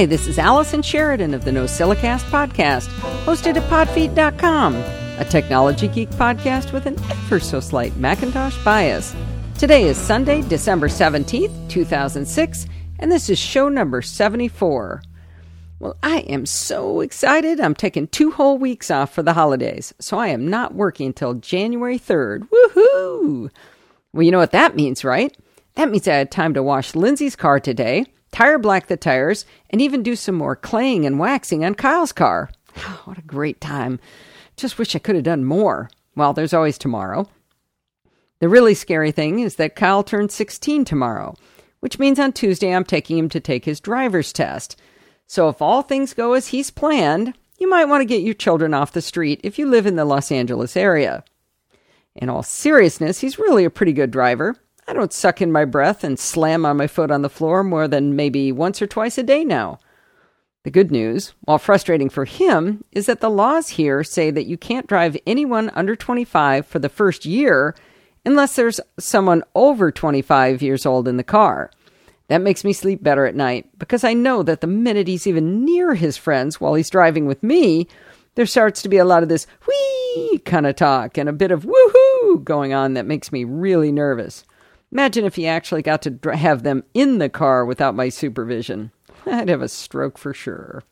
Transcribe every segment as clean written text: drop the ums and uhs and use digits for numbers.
Hi, this is Allison Sheridan of the NosillaCast podcast, hosted at podfeet.com, a technology geek podcast with an ever-so-slight Macintosh bias. Today is Sunday, December 17th, 2006, and this is show number 74. Well, I am so excited. I'm taking 2 whole weeks off for the holidays, so I am not working until January 3rd. Woohoo! Well, you know what that means, right? That means I had time to wash Lindsay's car today, tire black the tires, and even do some more claying and waxing on Kyle's car. Oh, what a great time. Just wish I could have done more. Well, there's always tomorrow. The really scary thing is that Kyle turns 16 tomorrow, which means on Tuesday I'm taking him to take his driver's test. So if all things go as he's planned, you might want to get your children off the street if you live in the Los Angeles area. In all seriousness, he's really a pretty good driver. I don't suck in my breath and slam on my foot on the floor more than maybe once or twice a day now. The good news, while frustrating for him, is that the laws here say that you can't drive anyone under 25 for the first year unless there's someone over 25 years old in the car. That makes me sleep better at night because I know that the minute he's even near his friends while he's driving with me, there starts to be a lot of this whee kind of talk and a bit of woohoo going on that makes me really nervous. Imagine if he actually got to have them in the car without my supervision. I'd have a stroke for sure.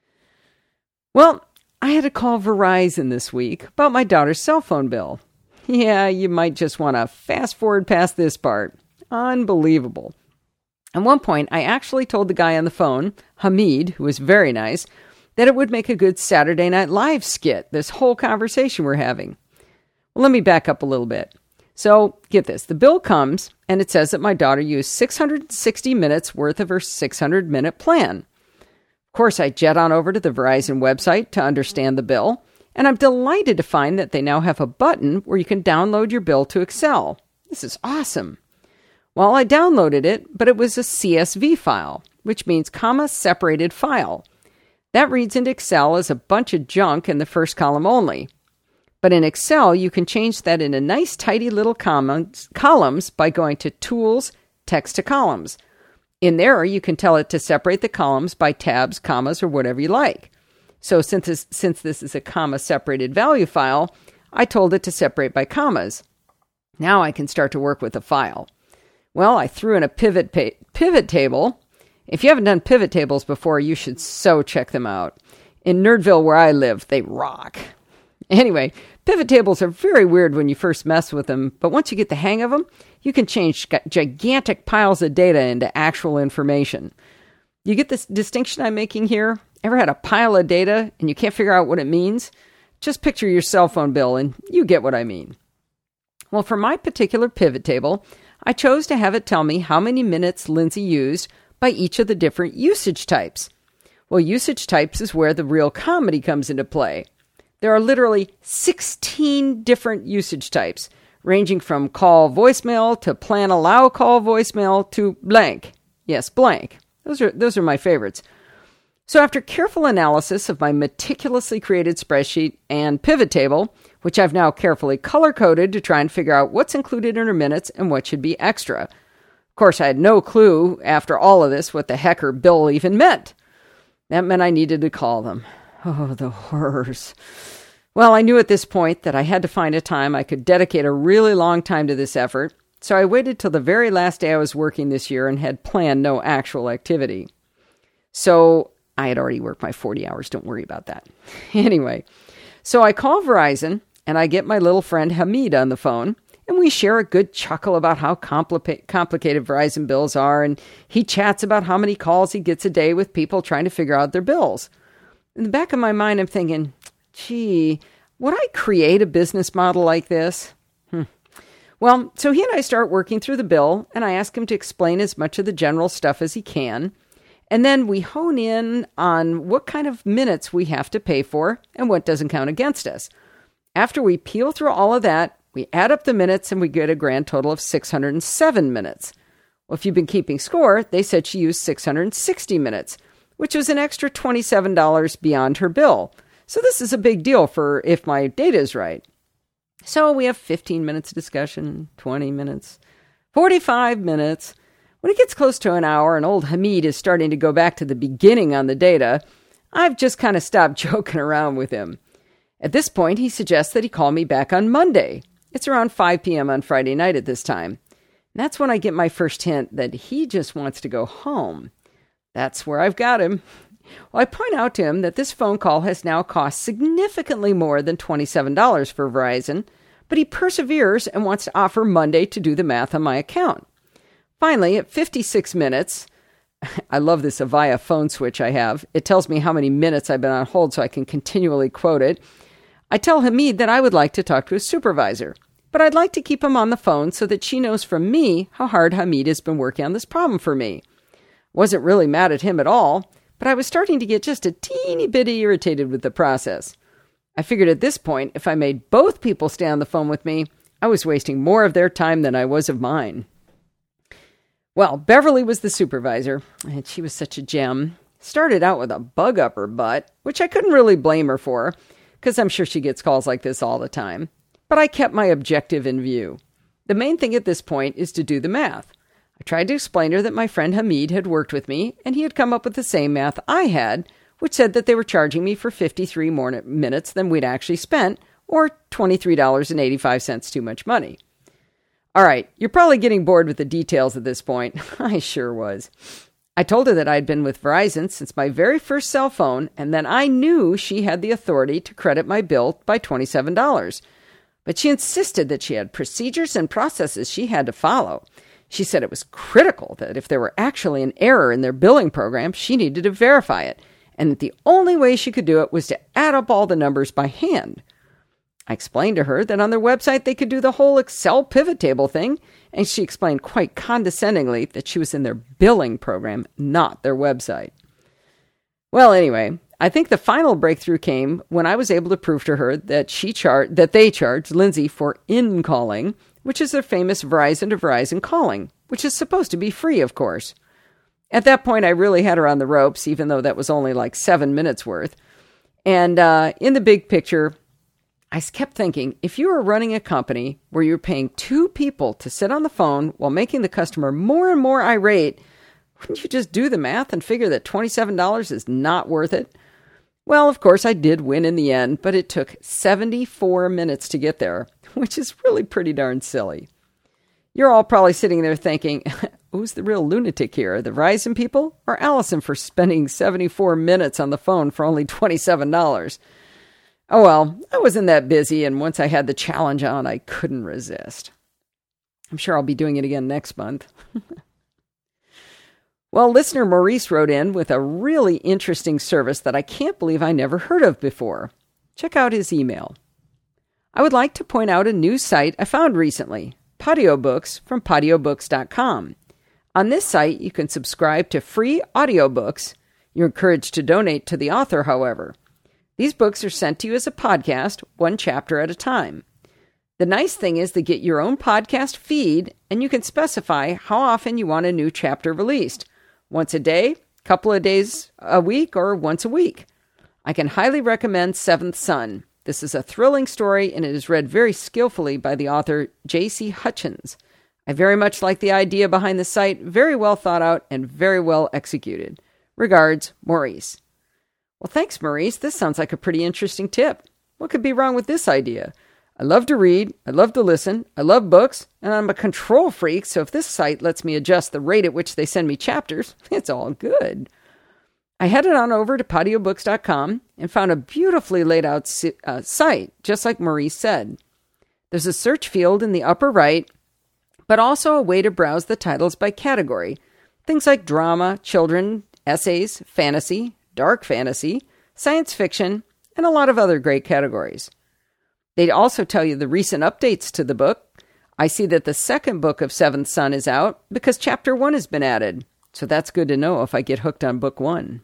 Well, I had to call Verizon this week about my daughter's cell phone bill. Yeah, you might just want to fast forward past this part. Unbelievable. At one point, I actually told the guy on the phone, Hamid, who was very nice, that it would make a good Saturday Night Live skit, this whole conversation we're having. Well, let me back up a little bit. So, get this. The bill comes, and it says that my daughter used 660 minutes worth of her 600-minute plan. Of course, I jet on over to the Verizon website to understand the bill, and I'm delighted to find that they now have a button where you can download your bill to Excel. This is awesome. Well, I downloaded it, but it was a CSV file, which means comma-separated file. That reads into Excel as a bunch of junk in the first column only. But in Excel, you can change that into nice, tidy little columns by going to Tools, Text to Columns. In there, you can tell it to separate the columns by tabs, commas, or whatever you like. So since this is a comma-separated value file, I told it to separate by commas. Now I can start to work with the file. Well, I threw in a pivot table. If you haven't done pivot tables before, you should so check them out. In Nerdville, where I live, they rock. Anyway, pivot tables are very weird when you first mess with them, but once you get the hang of them, you can change gigantic piles of data into actual information. You get this distinction I'm making here? Ever had a pile of data and you can't figure out what it means? Just picture your cell phone bill and you get what I mean. Well, for my particular pivot table, I chose to have it tell me how many minutes Lindsay used by each of the different usage types. Well, usage types is where the real comedy comes into play. There are literally 16 different usage types, ranging from call voicemail to plan allow call voicemail to blank. Yes, blank. Those are my favorites. So after careful analysis of my meticulously created spreadsheet and pivot table, which I've now carefully color-coded to try and figure out what's included in her minutes and what should be extra. Of course, I had no clue after all of this what the heck her bill even meant. That meant I needed to call them. Oh, the horrors. Well, I knew at this point that I had to find a time I could dedicate a really long time to this effort, so I waited till the very last day I was working this year and had planned no actual activity. So I had already worked my 40 hours, don't worry about that. Anyway, so I call Verizon, and I get my little friend Hamid on the phone, and we share a good chuckle about how complicated Verizon bills are, and he chats about how many calls he gets a day with people trying to figure out their bills. In the back of my mind, I'm thinking, gee, would I create a business model like this? Well, so he and I start working through the bill, and I ask him to explain as much of the general stuff as he can. And then we hone in on what kind of minutes we have to pay for and what doesn't count against us. After we peel through all of that, we add up the minutes and we get a grand total of 607 minutes. Well, if you've been keeping score, they said she used 660 minutes, which was an extra $27 beyond her bill. So this is a big deal for if my data is right. So we have 15 minutes of discussion, 20 minutes, 45 minutes. When it gets close to an hour and old Hamid is starting to go back to the beginning on the data, I've just kind of stopped joking around with him. At this point, he suggests that he call me back on Monday. It's around 5 p.m. on Friday night at this time. And that's when I get my first hint that he just wants to go home. That's where I've got him. Well, I point out to him that this phone call has now cost significantly more than $27 for Verizon, but he perseveres and wants to offer Monday to do the math on my account. Finally, at 56 minutes, I love this Avaya phone switch I have. It tells me how many minutes I've been on hold so I can continually quote it. I tell Hamid that I would like to talk to his supervisor, but I'd like to keep him on the phone so that she knows from me how hard Hamid has been working on this problem for me. Wasn't really mad at him at all, but I was starting to get just a teeny bit irritated with the process. I figured at this point, if I made both people stay on the phone with me, I was wasting more of their time than I was of mine. Well, Beverly was the supervisor, and she was such a gem. Started out with a bug up her butt, which I couldn't really blame her for, because I'm sure she gets calls like this all the time. But I kept my objective in view. The main thing at this point is to do the math. I tried to explain to her that my friend Hamid had worked with me, and he had come up with the same math I had, which said that they were charging me for 53 more minutes than we'd actually spent, or $23.85 too much money. All right, you're probably getting bored with the details at this point. I sure was. I told her that I'd been with Verizon since my very first cell phone, and that I knew she had the authority to credit my bill by $27. But she insisted that she had procedures and processes she had to follow. She said it was critical that if there were actually an error in their billing program, she needed to verify it, and that the only way she could do it was to add up all the numbers by hand. I explained to her that on their website they could do the whole Excel pivot table thing, and she explained quite condescendingly that she was in their billing program, not their website. Well, anyway, I think the final breakthrough came when I was able to prove to her that they charged Lindsay for in-calling, which is their famous Verizon to Verizon calling, which is supposed to be free, of course. At that point, I really had her on the ropes, even though that was only like 7 minutes worth. And in the big picture, I kept thinking, if you were running a company where you're paying 2 people to sit on the phone while making the customer more and more irate, wouldn't you just do the math and figure that $27 is not worth it? Well, of course, I did win in the end, but it took 74 minutes to get there, which is really pretty darn silly. You're all probably sitting there thinking, who's the real lunatic here, the Verizon people or Allison for spending 74 minutes on the phone for only $27? Oh well, I wasn't that busy, and once I had the challenge on, I couldn't resist. I'm sure I'll be doing it again next month. Well, listener Maurice wrote in with a really interesting service that I can't believe I never heard of before. Check out his email. I would like to point out a new site I found recently, Podiobooks from Podiobooks.com. On this site, you can subscribe to free audiobooks. You're encouraged to donate to the author, however. These books are sent to you as a podcast, 1 chapter at a time. The nice thing is they get your own podcast feed, and you can specify how often you want a new chapter released. Once a day, couple of days a week, or once a week. I can highly recommend Seventh Son. This is a thrilling story, and it is read very skillfully by the author J.C. Hutchins. I very much like the idea behind the site, very well thought out and very well executed. Regards, Maurice. Well, thanks, Maurice. This sounds like a pretty interesting tip. What could be wrong with this idea? I love to read, I love to listen, I love books, and I'm a control freak, so if this site lets me adjust the rate at which they send me chapters, it's all good. I headed on over to Podiobooks.com and found a beautifully laid out site, just like Maurice said. There's a search field in the upper right, but also a way to browse the titles by category. Things like drama, children, essays, fantasy, dark fantasy, science fiction, and a lot of other great categories. They also tell you the recent updates to the book. I see that the second book of Seventh Son is out because chapter 1 has been added, so that's good to know if I get hooked on book 1.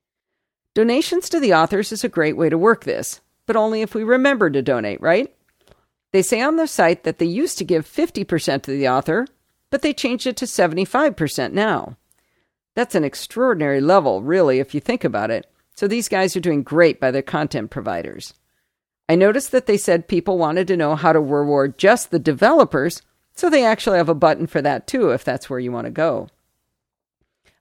Donations to the authors is a great way to work this, but only if we remember to donate, right? They say on their site that they used to give 50% to the author, but they changed it to 75% now. That's an extraordinary level, really, if you think about it. So these guys are doing great by their content providers. I noticed that they said people wanted to know how to reward just the developers, so they actually have a button for that too, if that's where you want to go.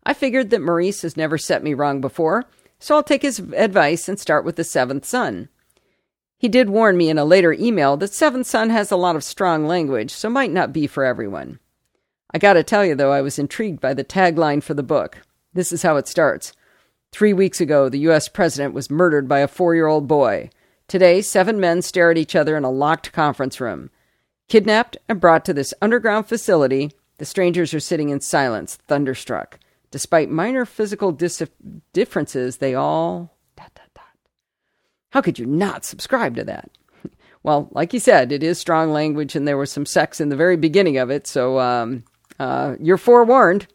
I figured that Maurice has never set me wrong before, so I'll take his advice and start with the seventh son. He did warn me in a later email that Seventh Son has a lot of strong language, so might not be for everyone. I gotta tell you, though, I was intrigued by the tagline for the book. This is how it starts. 3 weeks ago, the U.S. president was murdered by a 4-year-old boy. Today, 7 men stare at each other in a locked conference room. Kidnapped and brought to this underground facility, the strangers are sitting in silence, thunderstruck. Despite minor physical differences, they all... ... How could you not subscribe to that? Well, like you said, it is strong language, and there was some sex in the very beginning of it, so you're forewarned.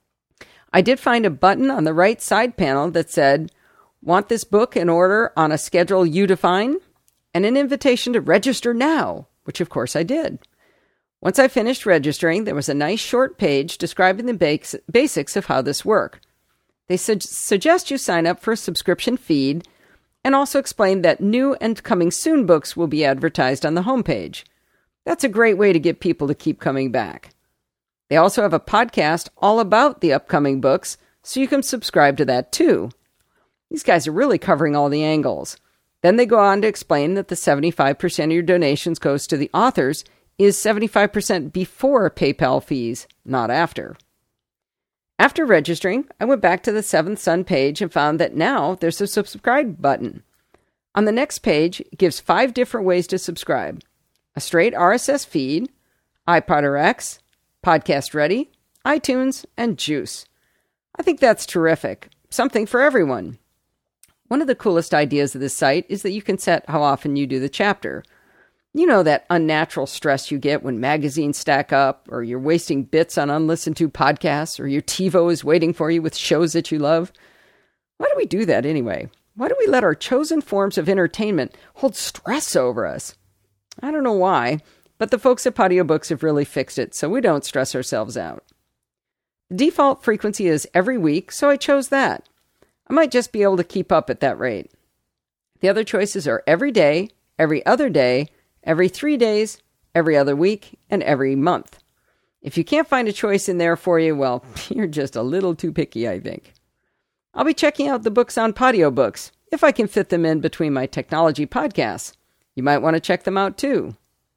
I did find a button on the right side panel that said, "Want this book in order on a schedule you define?" and an invitation to register now, which of course I did. Once I finished registering, there was a nice short page describing the basics of how this works. They suggest you sign up for a subscription feed, and also explain that new and coming soon books will be advertised on the homepage. That's a great way to get people to keep coming back. They also have a podcast all about the upcoming books, so you can subscribe to that too. These guys are really covering all the angles. Then they go on to explain that the 75% of your donations goes to the authors is 75% before PayPal fees, not after. After registering, I went back to the Seventh Son page and found that now there's a subscribe button. On the next page, it gives 5 different ways to subscribe. A straight RSS feed, iPod Podcast Ready, iTunes, and Juice. I think that's terrific. Something for everyone. One of the coolest ideas of this site is that you can set how often you do the chapter. You know that unnatural stress you get when magazines stack up, or you're wasting bits on unlistened to podcasts, or your TiVo is waiting for you with shows that you love. Why do we do that anyway? Why do we let our chosen forms of entertainment hold stress over us? I don't know why, but the folks at Podiobooks have really fixed it, so we don't stress ourselves out. The default frequency is every week, so I chose that. I might just be able to keep up at that rate. The other choices are every day, every other day, every 3 days, every other week, and every month. If you can't find a choice in there for you, well, you're just a little too picky, I think. I'll be checking out the books on Podiobooks, if I can fit them in between my technology podcasts. You might want to check them out too.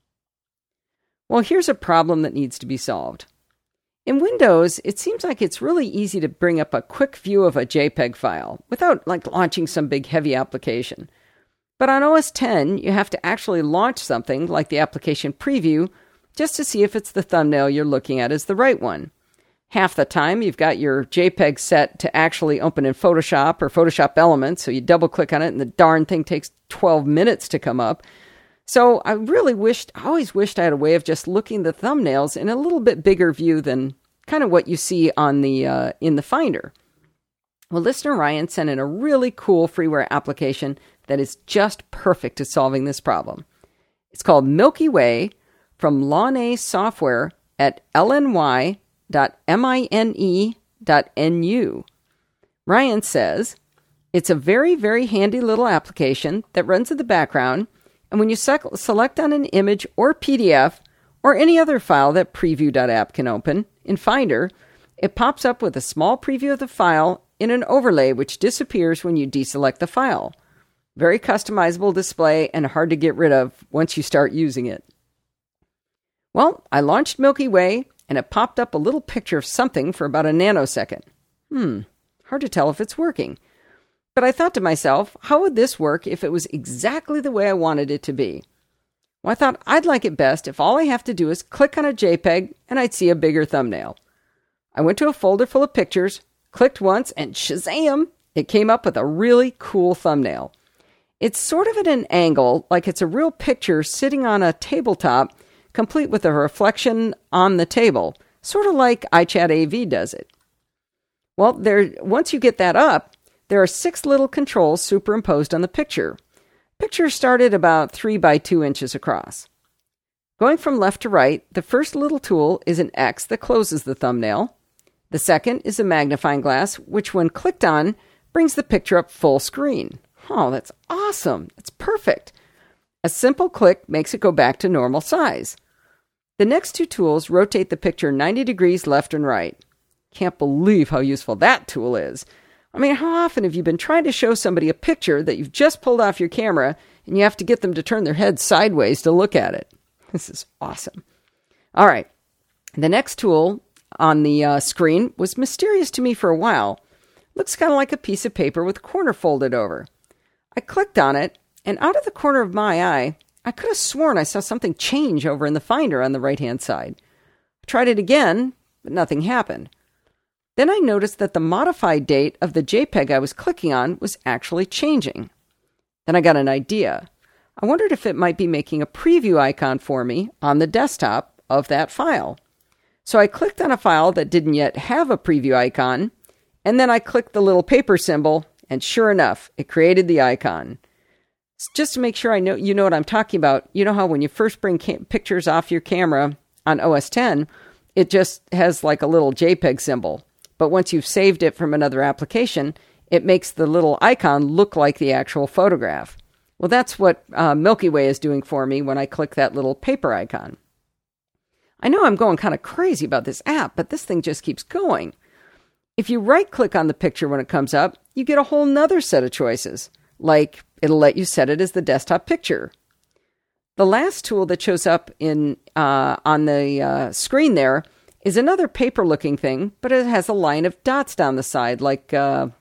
Well, here's a problem that needs to be solved. In Windows, it seems like it's really easy to bring up a quick view of a JPEG file without launching some big heavy application. But on OS X, you have to actually launch something like the application preview just to see if it's the thumbnail you're looking at is the right one. Half the time, you've got your JPEG set to actually open in Photoshop or Photoshop Elements, so you double-click on it and the darn thing takes 12 minutes to come up. So I always wished I had a way of just looking at the thumbnails in a little bit bigger view than kind of what you see on the in the Finder. Well, listener Ryan sent in a really cool freeware application that is just perfect at solving this problem. It's called Milky Way from Launay Software at lny.mine.nu. Ryan says, it's a very, very handy little application that runs in the background, and when you select on an image or PDF or any other file that preview.app can open in Finder, it pops up with a small preview of the file in an overlay which disappears when you deselect the file. Very customizable display and hard to get rid of once you start using it. Well, I launched Milky Way and it popped up a little picture of something for about a nanosecond. Hard to tell if it's working. But I thought to myself, how would this work if it was exactly the way I wanted it to be? Well, I thought I'd like it best if all I have to do is click on a JPEG and I'd see a bigger thumbnail. I went to a folder full of pictures, clicked once, and shazam! It came up with a really cool thumbnail. It's sort of at an angle, like it's a real picture sitting on a tabletop, complete with a reflection on the table, sort of like iChat AV does it. Well, once you get that up, there are 6 little controls superimposed on the picture. Picture started about 3 by 2 inches across. Going from left to right, the first little tool is an X that closes the thumbnail. The second is a magnifying glass, which when clicked on, brings the picture up full screen. Oh, that's awesome. That's perfect. A simple click makes it go back to normal size. The next 2 tools rotate the picture 90 degrees left and right. Can't believe how useful that tool is. I mean, how often have you been trying to show somebody a picture that you've just pulled off your camera and you have to get them to turn their head sideways to look at it? This is awesome. All right. The next tool on the screen was mysterious to me for a while. Looks kind of like a piece of paper with a corner folded over. I clicked on it, and out of the corner of my eye, I could have sworn I saw something change over in the Finder on the right-hand side. I tried it again, but nothing happened. Then I noticed that the modified date of the JPEG I was clicking on was actually changing. Then I got an idea. I wondered if it might be making a preview icon for me on the desktop of that file. So I clicked on a file that didn't yet have a preview icon, and then I clicked the little paper symbol, and sure enough, it created the icon. Just to make sure you know what I'm talking about, you know how when you first bring pictures off your camera on OS X, it just has like a little JPEG symbol. But once you've saved it from another application, it makes the little icon look like the actual photograph. Well, that's what Milky Way is doing for me when I click that little paper icon. I know I'm going kind of crazy about this app, but this thing just keeps going. If you right-click on the picture when it comes up, you get a whole nother set of choices. Like, it'll let you set it as the desktop picture. The last tool that shows up on the screen there is another paper-looking thing, but it has a line of dots down the side, like dot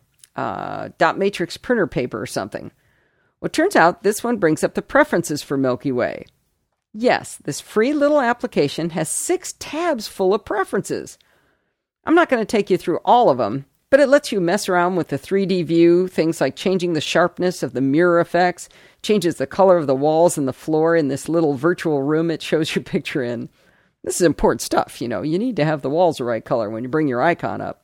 matrix printer paper or something. Well, it turns out this one brings up the preferences for Milky Way. Yes, this free little application has 6 tabs full of preferences. I'm not going to take you through all of them, but it lets you mess around with the 3D view, things like changing the sharpness of the mirror effects, changes the color of the walls and the floor in this little virtual room it shows your picture in. This is important stuff, you know. You need to have the walls the right color when you bring your icon up.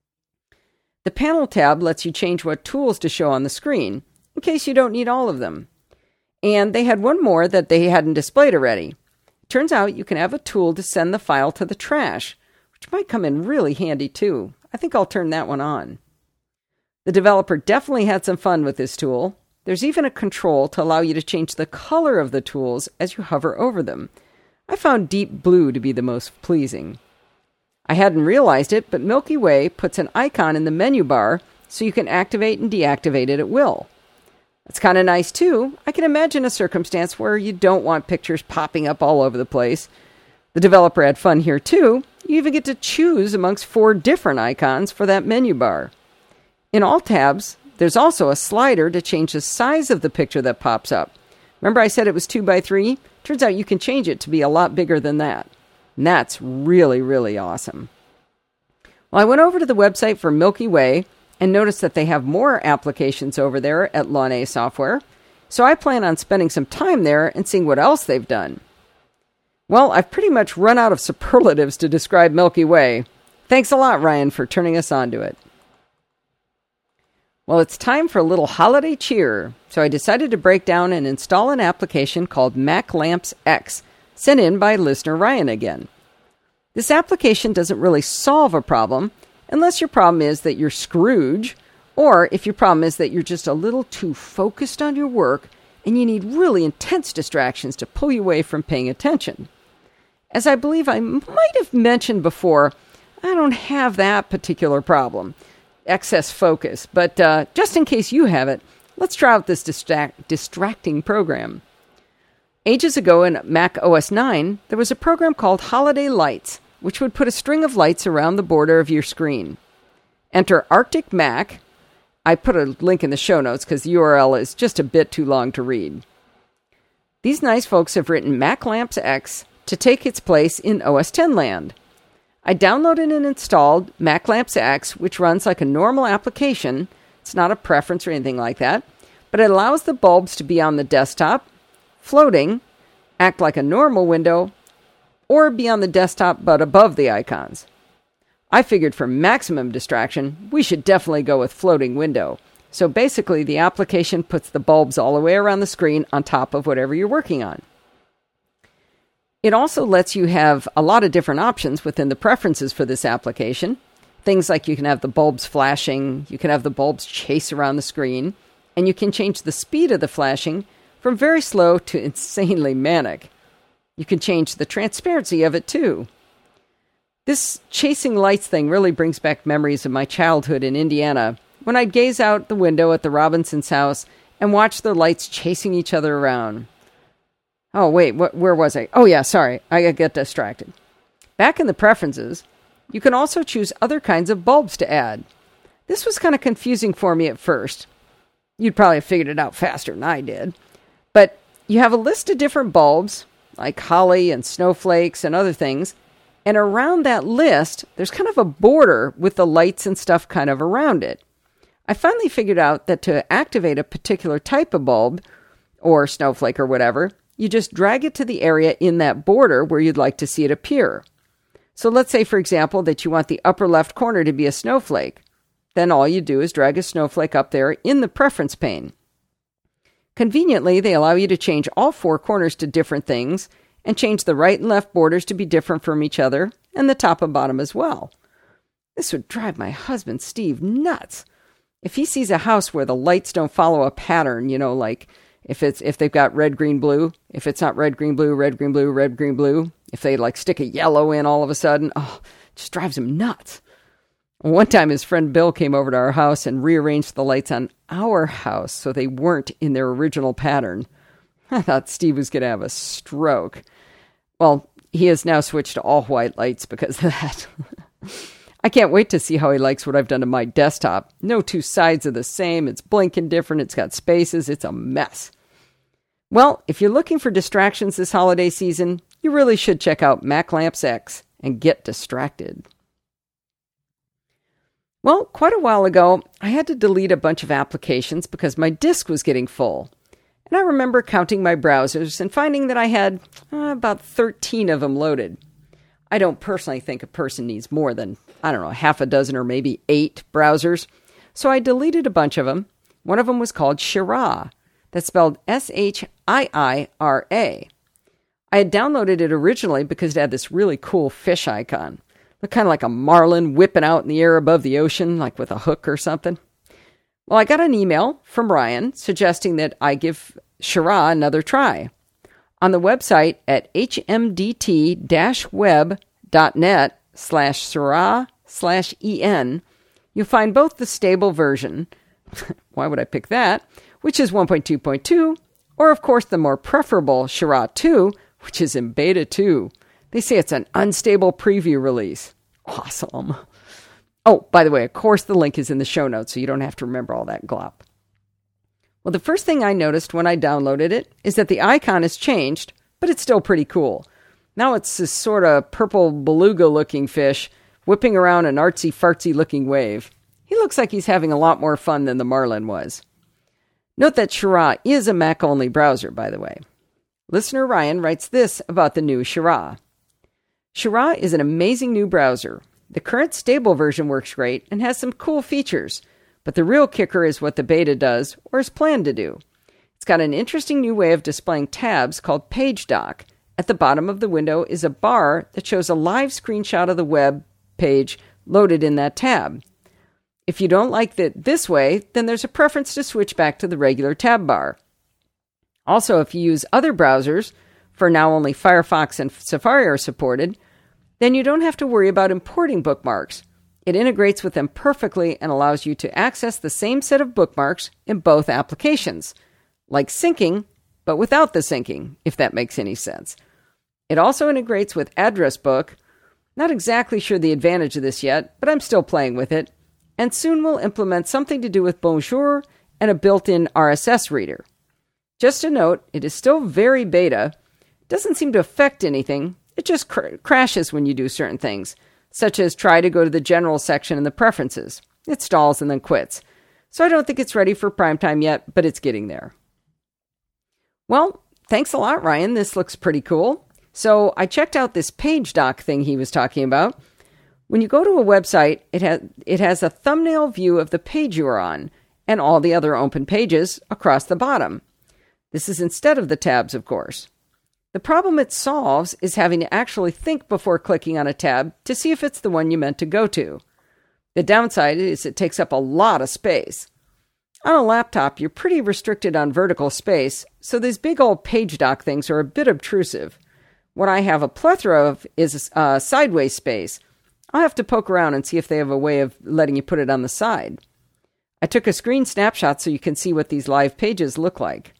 The panel tab lets you change what tools to show on the screen, in case you don't need all of them. And they had one more that they hadn't displayed already. Turns out you can have a tool to send the file to the trash, which might come in really handy too. I think I'll turn that one on. The developer definitely had some fun with this tool. There's even a control to allow you to change the color of the tools as you hover over them. I found deep blue to be the most pleasing. I hadn't realized it, but Milky Way puts an icon in the menu bar so you can activate and deactivate it at will. That's kind of nice too. I can imagine a circumstance where you don't want pictures popping up all over the place. The developer had fun here too. You even get to choose amongst 4 different icons for that menu bar. In all tabs, there's also a slider to change the size of the picture that pops up. Remember I said it was 2x3? Turns out you can change it to be a lot bigger than that. And that's really, really awesome. Well, I went over to the website for Milky Way and noticed that they have more applications over there at Launay Software. So I plan on spending some time there and seeing what else they've done. Well, I've pretty much run out of superlatives to describe Milky Way. Thanks a lot, Ryan, for turning us on to it. Well, it's time for a little holiday cheer, so I decided to break down and install an application called MacLamps X, sent in by listener Ryan again. This application doesn't really solve a problem, unless your problem is that you're Scrooge, or if your problem is that you're just a little too focused on your work and you need really intense distractions to pull you away from paying attention. As I believe I might have mentioned before, I don't have that particular problem. Excess focus, but just in case you have it, let's try out this distracting program. Ages ago in Mac OS 9, there was a program called Holiday Lights, which would put a string of lights around the border of your screen. Enter Arctic Mac. I put a link in the show notes because the URL is just a bit too long to read. These nice folks have written MacLamps X to take its place in OS X land. I downloaded and installed MacLamps X, which runs like a normal application. It's not a preference or anything like that, but it allows the bulbs to be on the desktop, floating, act like a normal window, or be on the desktop but above the icons. I figured for maximum distraction, we should definitely go with floating window. So basically, the application puts the bulbs all the way around the screen on top of whatever you're working on. It also lets you have a lot of different options within the preferences for this application. Things like you can have the bulbs flashing, you can have the bulbs chase around the screen, and you can change the speed of the flashing from very slow to insanely manic. You can change the transparency of it too. This chasing lights thing really brings back memories of my childhood in Indiana, when I'd gaze out the window at the Robinsons' house and watch the lights chasing each other around. Oh, wait, where was I? Oh, yeah, sorry, I get distracted. Back in the preferences, you can also choose other kinds of bulbs to add. This was kind of confusing for me at first. You'd probably have figured it out faster than I did. But you have a list of different bulbs, like holly and snowflakes and other things, and around that list, there's kind of a border with the lights and stuff kind of around it. I finally figured out that to activate a particular type of bulb, or snowflake or whatever, you just drag it to the area in that border where you'd like to see it appear. So let's say, for example, that you want the upper left corner to be a snowflake. Then all you do is drag a snowflake up there in the preference pane. Conveniently, they allow you to change all four corners to different things and change the right and left borders to be different from each other and the top and bottom as well. This would drive my husband, Steve, nuts. If he sees a house where the lights don't follow a pattern, like if they've got red, green, blue, if it's not red, green, blue, red, green, blue, red, green, blue, if they stick a yellow in all of a sudden, it just drives him nuts. One time his friend Bill came over to our house and rearranged the lights on our house so they weren't in their original pattern. I thought Steve was going to have a stroke. Well, he has now switched to all white lights because of that. I can't wait to see how he likes what I've done to my desktop. No two sides are the same. It's blinking different. It's got spaces. It's a mess. Well, if you're looking for distractions this holiday season, you really should check out MacLamps X and get distracted. Well, quite a while ago, I had to delete a bunch of applications because my disk was getting full. And I remember counting my browsers and finding that I had about 13 of them loaded. I don't personally think a person needs more than, half a dozen or maybe 8 browsers. So I deleted a bunch of them. One of them was called Shira. That's spelled Shiira. I had downloaded it originally because it had this really cool fish icon. Looked kind of like a marlin whipping out in the air above the ocean, like with a hook or something. Well, I got an email from Ryan suggesting that I give Shira another try. On the website at hmdt-web.net/Shira/en, you'll find both the stable version, why would I pick that, which is 1.2.2, or of course the more preferable Shira 2, which is in beta 2. They say it's an unstable preview release. Awesome. Oh, by the way, of course the link is in the show notes, so you don't have to remember all that glop. Well, the first thing I noticed when I downloaded it is that the icon has changed, but it's still pretty cool. Now it's this sort of purple beluga-looking fish whipping around an artsy-fartsy-looking wave. He looks like he's having a lot more fun than the marlin was. Note that Shira is a Mac-only browser, by the way. Listener Ryan writes this about the new Shira. Shira is an amazing new browser. The current stable version works great and has some cool features, but the real kicker is what the beta does, or is planned to do. It's got an interesting new way of displaying tabs called PageDock. At the bottom of the window is a bar that shows a live screenshot of the web page loaded in that tab. If you don't like it this way, then there's a preference to switch back to the regular tab bar. Also, if you use other browsers, for now only Firefox and Safari are supported, then you don't have to worry about importing bookmarks. It integrates with them perfectly and allows you to access the same set of bookmarks in both applications, like syncing, but without the syncing, if that makes any sense. It also integrates with Address Book. Not exactly sure the advantage of this yet, but I'm still playing with it, and soon we'll implement something to do with Bonjour and a built-in RSS reader. Just a note, it is still very beta. It doesn't seem to affect anything. It just crashes when you do certain things, such as try to go to the general section in the preferences. It stalls and then quits. So I don't think it's ready for prime time yet, but it's getting there. Well, thanks a lot, Ryan. This looks pretty cool. So I checked out this PageDock thing he was talking about. When you go to a website, it has a thumbnail view of the page you are on and all the other open pages across the bottom. This is instead of the tabs, of course. The problem it solves is having to actually think before clicking on a tab to see if it's the one you meant to go to. The downside is it takes up a lot of space. On a laptop, you're pretty restricted on vertical space, so these big old PageDock things are a bit obtrusive. What I have a plethora of is sideways space, I'll have to poke around and see if they have a way of letting you put it on the side. I took a screen snapshot so you can see what these live pages look like.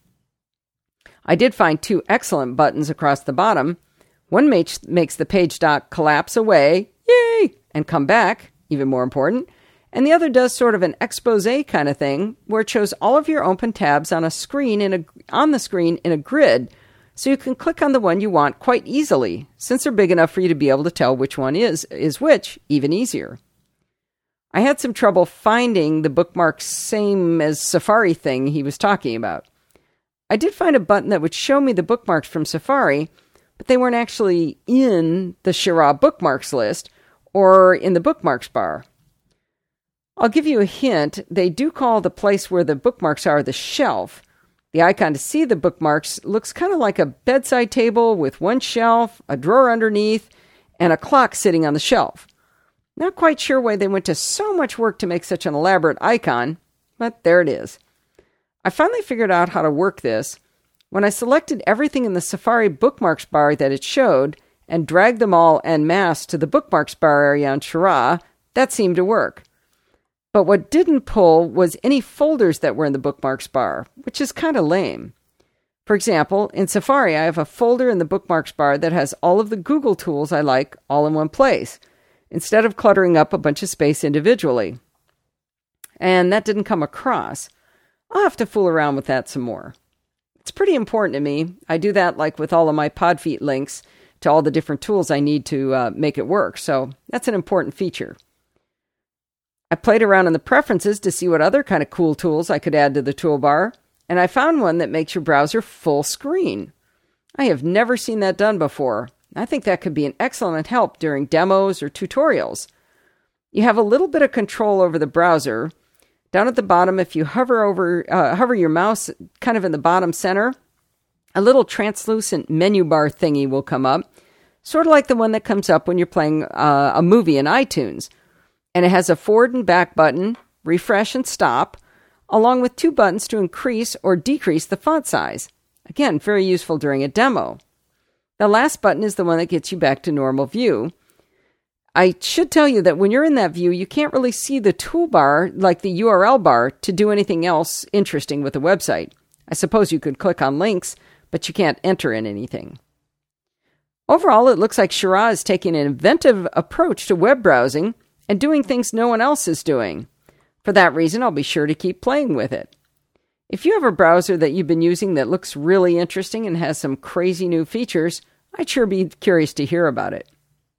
I did find 2 excellent buttons across the bottom. One makes the page dock collapse away, yay, and come back, even more important. And the other does sort of an expose kind of thing, where it shows all of your open tabs on the screen in a grid, so you can click on the one you want quite easily, since they're big enough for you to be able to tell which one is which, even easier. I had some trouble finding the bookmarks same as Safari thing he was talking about. I did find a button that would show me the bookmarks from Safari, but they weren't actually in the Shira bookmarks list or in the bookmarks bar. I'll give you a hint. They do call the place where the bookmarks are the shelf. The icon to see the bookmarks looks kind of like a bedside table with one shelf, a drawer underneath, and a clock sitting on the shelf. Not quite sure why they went to so much work to make such an elaborate icon, but there it is. I finally figured out how to work this. When I selected everything in the Safari bookmarks bar that it showed and dragged them all en masse to the bookmarks bar area on Shira, that seemed to work. But what didn't pull was any folders that were in the bookmarks bar, which is kind of lame. For example, in Safari, I have a folder in the bookmarks bar that has all of the Google tools I like all in one place, instead of cluttering up a bunch of space individually. And that didn't come across. I'll have to fool around with that some more. It's pretty important to me. I do that like with all of my Podfeet links to all the different tools I need to make it work, so that's an important feature. I played around in the preferences to see what other kind of cool tools I could add to the toolbar, and I found one that makes your browser full screen. I have never seen that done before. I think that could be an excellent help during demos or tutorials. You have a little bit of control over the browser. Down at the bottom, if you hover your mouse kind of in the bottom center, a little translucent menu bar thingy will come up, sort of like the one that comes up when you're playing a movie in iTunes. And it has a forward and back button, refresh and stop, along with 2 buttons to increase or decrease the font size. Again, very useful during a demo. The last button is the one that gets you back to normal view. I should tell you that when you're in that view, you can't really see the toolbar, like the URL bar, to do anything else interesting with the website. I suppose you could click on links, but you can't enter in anything. Overall, it looks like Shira is taking an inventive approach to web browsing and doing things no one else is doing. For that reason, I'll be sure to keep playing with it. If you have a browser that you've been using that looks really interesting and has some crazy new features, I'd sure be curious to hear about it.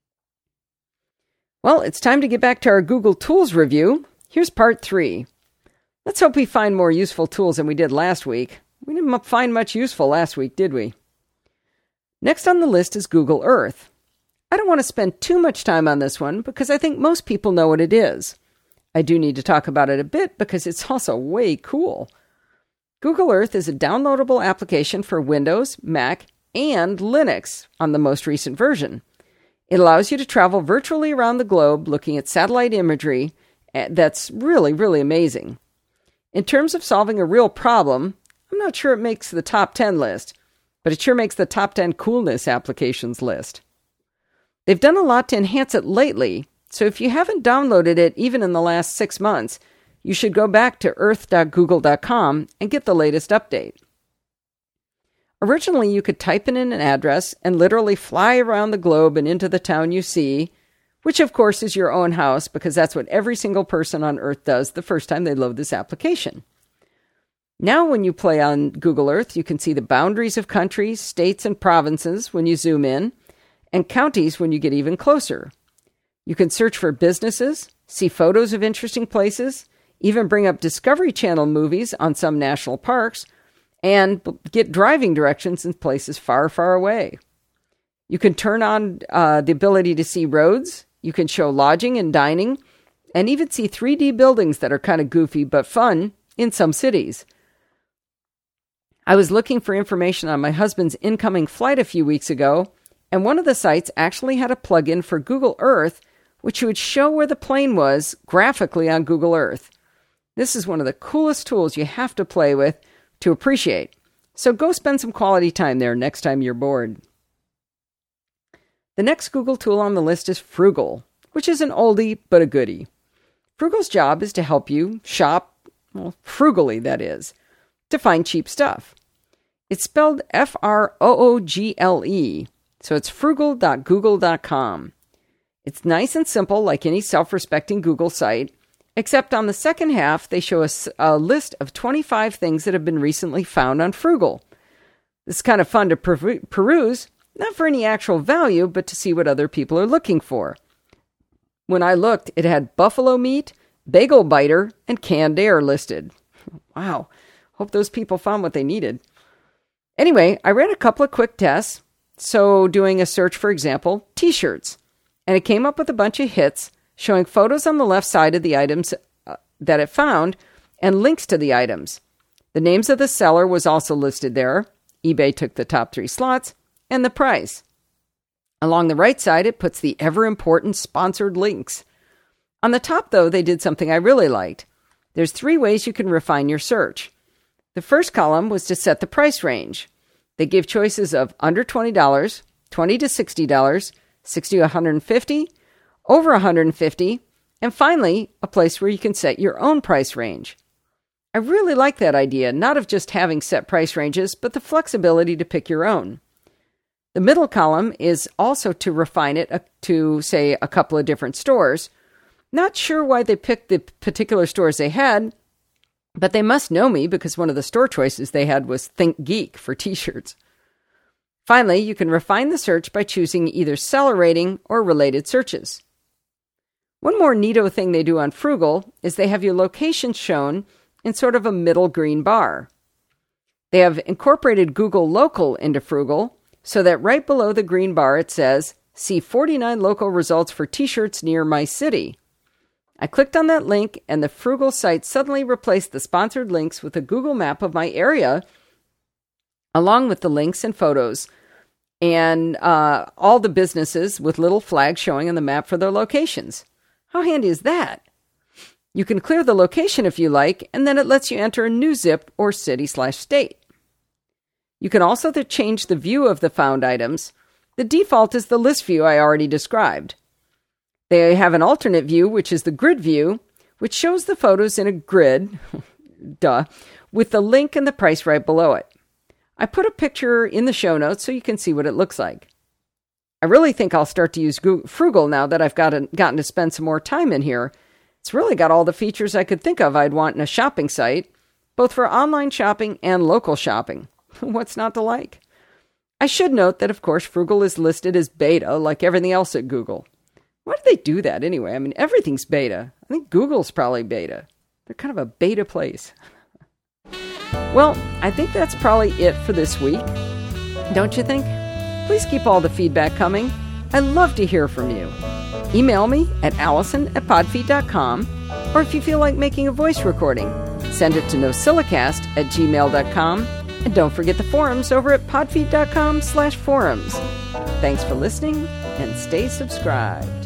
Well, it's time to get back to our Google Tools review. Here's part 3. Let's hope we find more useful tools than we did last week. We didn't find much useful last week, did we? Next on the list is Google Earth. I don't want to spend too much time on this one because I think most people know what it is. I do need to talk about it a bit because it's also way cool. Google Earth is a downloadable application for Windows, Mac, and Linux on the most recent version. It allows you to travel virtually around the globe looking at satellite imagery that's really, really amazing. In terms of solving a real problem, I'm not sure it makes the top 10 list, but it sure makes the top 10 coolness applications list. They've done a lot to enhance it lately, so if you haven't downloaded it even in the last 6 months, you should go back to earth.google.com and get the latest update. Originally, you could type in an address and literally fly around the globe and into the town you see, which of course is your own house because that's what every single person on Earth does the first time they load this application. Now when you play on Google Earth, you can see the boundaries of countries, states, and provinces when you zoom in, and counties when you get even closer. You can search for businesses, see photos of interesting places, even bring up Discovery Channel movies on some national parks, and get driving directions in places far, far away. You can turn on the ability to see roads, you can show lodging and dining, and even see 3D buildings that are kind of goofy but fun in some cities. I was looking for information on my husband's incoming flight a few weeks ago, and one of the sites actually had a plugin for Google Earth, which would show where the plane was graphically on Google Earth. This is one of the coolest tools you have to play with to appreciate. So go spend some quality time there next time you're bored. The next Google tool on the list is Froogle. which is an oldie but a goodie. Frugal's job is to help you shop, frugally that is, to find cheap stuff. It's spelled Froogle, so it's frugal.google.com. It's nice and simple like any self-respecting Google site, except on the second half they show us a list of 25 things that have been recently found on Frugal. This is kind of fun to peruse, not for any actual value, but to see what other people are looking for. When I looked, it had buffalo meat, bagel biter, and canned air listed. Wow, hope those people found what they needed. Anyway, I ran a couple of quick tests, so doing a search, for example, t-shirts, and it came up with a bunch of hits showing photos on the left side of the items that it found and links to the items. The names of the seller was also listed there. eBay took the top 3 slots, and the price. Along the right side, it puts the ever-important sponsored links. On the top, though, they did something I really liked. There's 3 ways you can refine your search. The first column was to set the price range. They gave choices of under $20, $20 to $60, $60 to $150, over $150, and finally, a place where you can set your own price range. I really like that idea, not of just having set price ranges, but the flexibility to pick your own. The middle column is also to refine it to, say, a couple of different stores. Not sure why they picked the particular stores they had, but they must know me because one of the store choices they had was Think Geek for t-shirts. Finally, you can refine the search by choosing either seller rating or related searches. One more neato thing they do on Frugal is they have your location shown in sort of a middle green bar. They have incorporated Google Local into Frugal so that right below the green bar it says, see 49 local results for t-shirts near my city. I clicked on that link and the Frugal site suddenly replaced the sponsored links with a Google map of my area along with the links and photos and all the businesses with little flags showing on the map for their locations. How handy is that? You can clear the location if you like, and then it lets you enter a new zip or city/state. You can also change the view of the found items. The default is the list view I already described. They have an alternate view, which is the grid view, which shows the photos in a grid, with the link and the price right below it. I put a picture in the show notes so you can see what it looks like. I really think I'll start to use Frugal now that I've gotten to spend some more time in here. It's really got all the features I could think of I'd want in a shopping site, both for online shopping and local shopping. What's not to like? I should note that, of course, Frugal is listed as beta like everything else at Google. Why do they do that anyway? I mean, everything's beta. I think Google's probably beta. They're kind of a beta place. Well, I think that's probably it for this week. Don't you think? Please keep all the feedback coming. I'd love to hear from you. Email me at allison@podfeet.com, or if you feel like making a voice recording, send it to nosilicast@gmail.com, and don't forget the forums over at podfeet.com/forums. Thanks for listening, and stay subscribed.